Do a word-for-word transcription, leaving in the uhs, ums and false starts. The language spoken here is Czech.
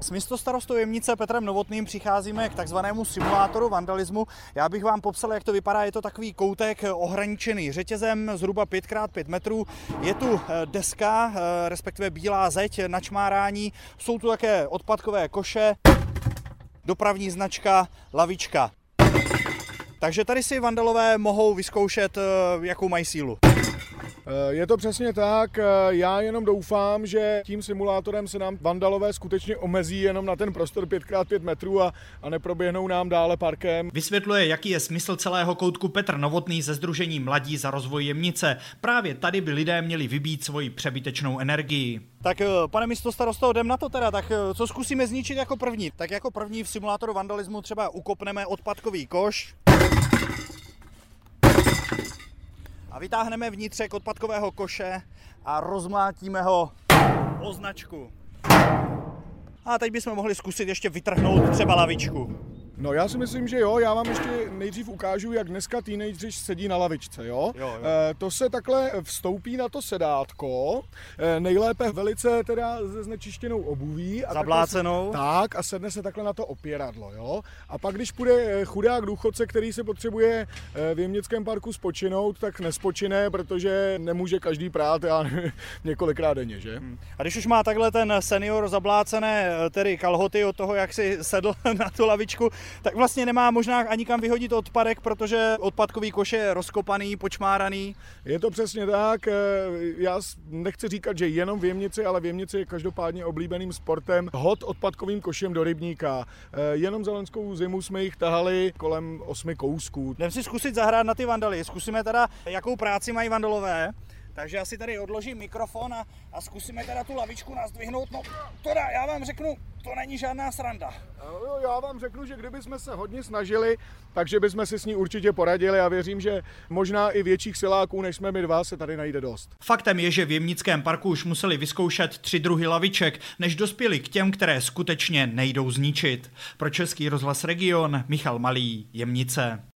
S místostarostou Jemnice Petrem Novotným přicházíme k takzvanému simulátoru vandalismu. Já bych vám popsal, jak to vypadá. Je to takový koutek ohraničený řetězem zhruba pět krát pět metrů. Je tu deska, respektive bílá zeď na čmárání. Jsou tu také odpadkové koše, dopravní značka, lavička. Takže tady si vandalové mohou vyzkoušet, jakou mají sílu. Je to přesně tak, já jenom doufám, že tím simulátorem se nám vandalové skutečně omezí jenom na ten prostor pět krát pět metrů a, a neproběhnou nám dále parkem. Vysvětluje, jaký je smysl celého koutku Petr Novotný ze sdružení Mladí za rozvoj Jemnice. Právě tady by lidé měli vybít svoji přebytečnou energii. Tak pane místostarosto, jdem na to teda, tak co zkusíme zničit jako první? Tak jako první v simulátoru vandalismu třeba ukopneme odpadkový koš. A vytáhneme vnitřek odpadkového koše a rozmlátíme ho o značku. A teď bychom mohli zkusit ještě vytrhnout třeba lavičku. No já si myslím, že jo, já vám ještě nejdřív ukážu, jak dneska teenageři sedí na lavičce, jo. jo, jo. E, to se takhle vstoupí na to sedátko, e, nejlépe velice teda se znečištěnou obuví. A zablácenou. Se, tak a sedne se takhle na to opěradlo, jo. A pak když půjde chudák důchodce, který se potřebuje v Jemnickém parku spočinout, tak nespočine, protože nemůže každý prát, já několikrát denně, že. Hmm. A když už má takhle ten senior zablácené tedy kalhoty od toho, jak si sedl na tu lavičku, tak vlastně nemá možná ani kam vyhodit odpadek, protože odpadkový koš je rozkopaný, počmáraný. Je to přesně tak. Já nechci říkat, že jenom v Jemnici, ale v Jemnici je každopádně oblíbeným sportem hod odpadkovým košem do rybníka. Jenom za loňskou zimu jsme jich tahali kolem osmi kousků. Jdem si zkusit zahrát na ty vandaly. Zkusíme teda, jakou práci mají vandalové. Takže já si tady odložím mikrofon a, a zkusíme teda tu lavičku nazdvihnout. No, teda, já vám řeknu, to není žádná sranda. Já vám řeknu, že kdybychom se hodně snažili, takže bychom si s ní určitě poradili a věřím, že možná i větších siláků, než jsme my dva, se tady najde dost. Faktem je, že v Jemnickém parku už museli vyzkoušet tři druhy laviček, než dospěli k těm, které skutečně nejdou zničit. Pro Český rozhlas Region Michal Malý, Jemnice.